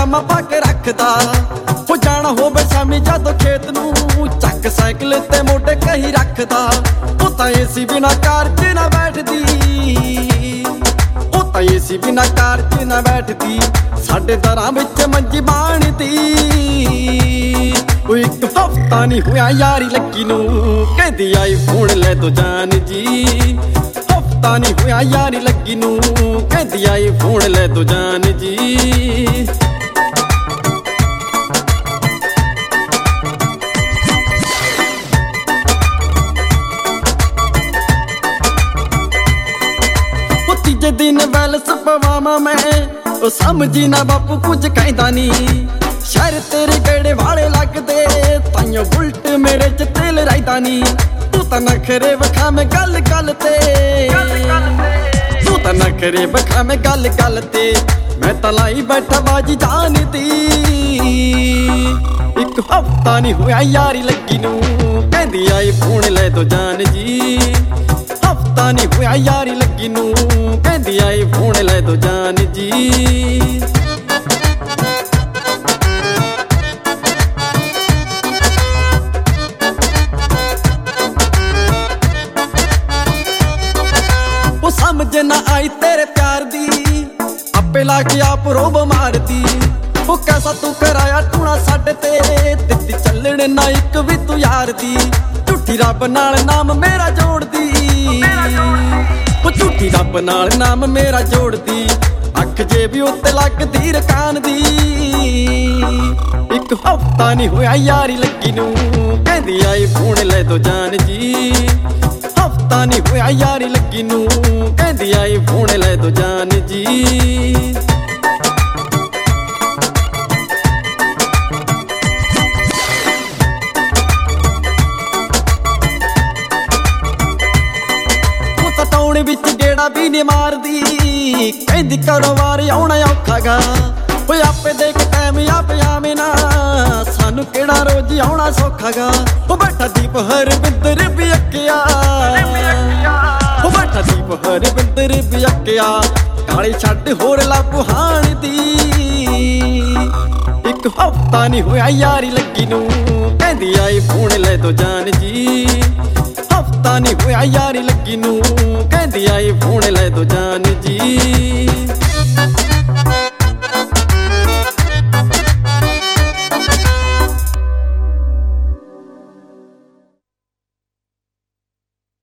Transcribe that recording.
ਪਜਾਮਾ ਪਾ ਕੇ ਰੱਖਦਾ। ਉਹ ਜਾਣਾ ਹੋਵੇ ਸ਼ਾਮੀ ਜਦੋਂ ਖੇਤ ਨੂੰ, ਚੱਕ ਸਾਈਕਲ ਤੇ ਮੋਢੇ ਕਹੀ ਰੱਖਦਾ। ਉਹ ਤਾਂ ਏਸੀ ਬਿਨਾ ਕਾਰ 'ਚ ਨਾ ਬੈਠਦੀ, ਉਹ ਤਾਂ ਏਸੀ ਬਿਨਾ ਕਾਰ 'ਚ ਨਾ ਬੈਠਦੀ। ਸਾਡੇ ਦਰਾਂ ਵਿੱਚ ਮੰਜੀ ਬਾਣਦੀ। ਉਹ ਇੱਕ ਹਫ਼ਤਾ ਨੀ ਹੋਇਆ ਯਾਰੀ ਲੱਗੀ ਨੂੰ, ਕਹਿੰਦੀ ਆਈ ਫੋਨ ਲੈ ਦੋ ਜਾਨ ਜੀ। ਹਫ਼ਤਾ ਨੀ ਹੋਇਆ ਯਾਰੀ ਲੱਗੀ ਨੂੰ, ਕਹਿੰਦੀ ਆਈ ਫੋਨ ਲੈ ਦੋ ਜਾਨ ਜੀ। ਤੀਜੇ ਦਿਨ ਬੈਲਸ ਪਵਾਵਾਂ ਮੈਂ, ਉਹ ਸਮਝੀ ਨਾ ਬਾਪੂ ਕੁਝ ਕਹਿੰਦਾ ਨੀ। ਸ਼ਹਿਰ ਤੇਰੇ ਕਿਹੜੇ ਵਾਲੇ ਲੱਗਦੇ, ਤਾਈਓ ਬੁਲਟ ਮੇਰੇ 'ਚ ਤੇਲ ਰਹਿੰਦਾ ਨੀ। ਤੂੰ ਤਾਂ ਨਖਰੇ ਵਿਖਾਵੇਂ ਗੱਲ ਗੱਲ ਤੇ, ਤੂੰ ਤਾਂ ਨਖਰੇ ਵਿਖਾਵੇਂ ਗੱਲ ਗੱਲ ਤੇ। ਮੈਂ ਤਾਂ ਲਾਈ ਬੈਠਾ ਬਾਜੀ ਜਾਨ ਦੀ। ਇੱਕ ਹਫ਼ਤਾ ਨੀ ਹੋਇਆ ਯਾਰੀ ਲੱਗੀ ਨੂੰ, ਕਹਿੰਦੀ ਆਈ ਫੋਨ ਲੈ ਦੋ ਜਾਨ ਜੀ। ਹਫ਼ਤਾ ਨੀ ਹੋਇਆ ਯਾਰੀ ਲੱਗੀ ਨੂੰ, ਕਹਿੰਦੀ ਆਈ ਫੋਨ ਲੈ ਦੋ ਜਾਨ ਜੀ। ਉਹ ਸਮਝ ਨਾ ਆਈ ਤੇਰੇ ਪਿਆਰ ਦੀ, ਆਪੇ ਲਾ ਕੇ ਆਪ ਰੋਬ ਮਾਰਦੀ। ਉਹ ਕੈਸਾ ਤੂੰ ਕਰਾਇਆ ਟੂਣਾ ਸਾਡੇ ਤੇ, ਦਿੱਤੀ ਚੱਲਣ ਨਾ ਇੱਕ ਵੀ ਤੂੰ ਯਾਰ ਦੀ। ਝੂਠੀ ਰੱਬ ਨਾਲ ਨਾਮ ਮੇਰਾ ਜੋੜਦੀ, ਉਹ ਝੂਠੀ ਰੱਬ ਨਾਲ ਨਾਮ ਮੇਰਾ ਜੋੜਦੀ। ਅੱਖ ਜੇਬੀ ਉੱਤੇ ਲੱਗਦੀ ਰਕਾਨ ਦੀ। ਇੱਕ ਹਫ਼ਤਾ ਨੀ ਹੋਇਆ ਯਾਰੀ ਲੱਗੀ ਨੂੰ, ਕਹਿੰਦੀ ਆਈ ਫੋਨ ਲੈ ਦੋ ਜਾਨ ਜੀ। ਹਫ਼ਤਾ ਨੀ ਹੋਇਆ ਯਾਰੀ ਲੱਗੀ ਨੂੰ, ਕਹਿੰਦੀ ਆਈ ਫੋਨ ਲੈ ਦੋ ਜਾਨ ਜੀ। ਸਤਾਉਣ ਵਿੱਚ ਗੇੜਾ ਵੀ ਨੀ ਮਾਰਦੀ, ਕਹਿੰਦੀ ਕਾਰੋਬਾਰ ਆਉਣਾ ਔਖਾ ਗਾ। ਓਏ ਆਪੇ ਦੇਖ ਟਾਈਮ ਆਪੇ ਆਵੇਂ ਨਾ, ਸਾਨੂੰ ਕਿਹੜਾ ਰੋਜ਼ ਆਉਣਾ ਸੌਖਾ ਗਾ। ਉਹ ਬੈਠਾ ਦੀਪ ਹਰਵਿੰਦਰ ਵੀ ਅੱਕਿਆ, ਉਹ ਬੈਠਾ ਦੀਪ ਹਰਵਿੰਦਰ ਵੀ ਅੱਕਿਆ। ਕਾਲੇ ਛੱਡ ਹੋਰ ਲਾਗੂ ਹਾਣ ਦੀ। ਇੱਕ ਹਫ਼ਤਾ ਨੀ ਹੋਇਆ ਯਾਰੀ ਲੱਗੀ ਨੂੰ, ਕਹਿੰਦੀ ਆਈ ਫੋਨ ਲੈ ਦੋ ਜਾਨ ਜੀ। ਹਫ਼ਤਾ ਨੀ ਹੋਇਆ ਯਾਰੀ ਲੱਗੀ ਨੂੰ, ਕਹਿੰਦੀ ਆਈ ਫੋਨ ਲੈ ਦੋ ਜਾਨ ਜੀ।